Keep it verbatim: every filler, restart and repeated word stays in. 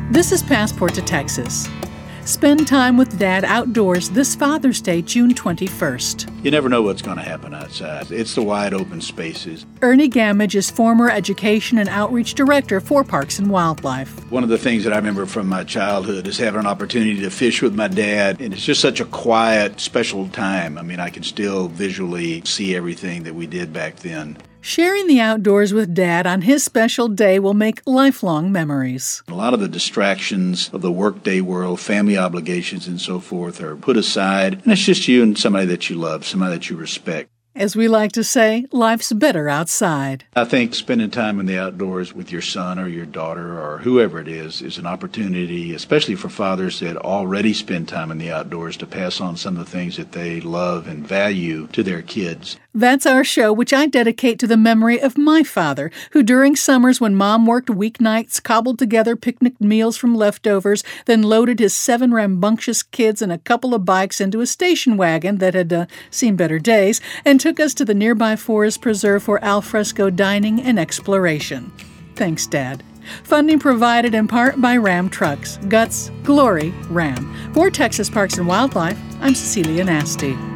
This is Passport to Texas. Spend time with Dad outdoors this Father's Day, June twenty-first. You never know what's going to happen outside. It's the wide open spaces. Ernie Gamage is former Education and Outreach Director for Parks and Wildlife. One of the things that I remember from my childhood is having an opportunity to fish with my dad, and it's just such a quiet, special time. I mean, I can still visually see everything that we did back then. Sharing the outdoors with Dad on his special day will make lifelong memories. A lot of the distractions of the workday world, family obligations and so forth are put aside, and it's just you and somebody that you love, somebody that you respect. As we like to say, life's better outside. I think spending time in the outdoors with your son or your daughter or whoever it is is an opportunity, especially for fathers that already spend time in the outdoors, to pass on some of the things that they love and value to their kids. That's our show, which I dedicate to the memory of my father, who during summers when Mom worked weeknights, cobbled together picnic meals from leftovers, then loaded his seven rambunctious kids and a couple of bikes into a station wagon that had uh, seen better days, and took us to the nearby forest preserve for alfresco dining and exploration. Thanks, Dad. Funding provided in part by Ram Trucks. Guts, glory, Ram. For Texas Parks and Wildlife, I'm Cecilia Nasty.